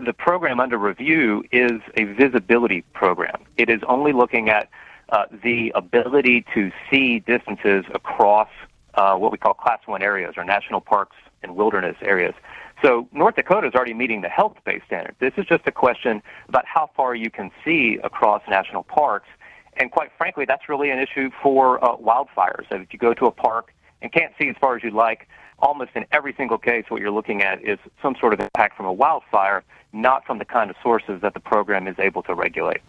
the program under review is a visibility program. It is only looking at the ability to see distances across what we call Class 1 areas, or national parks and wilderness areas. So North Dakota is already meeting the health-based standard. This is just a question about how far you can see across national parks. And quite frankly, that's really an issue for wildfires. So if you go to a park and can't see as far as you'd like, almost in every single case what you're looking at is some sort of impact from a wildfire, not from the kind of sources that the program is able to regulate.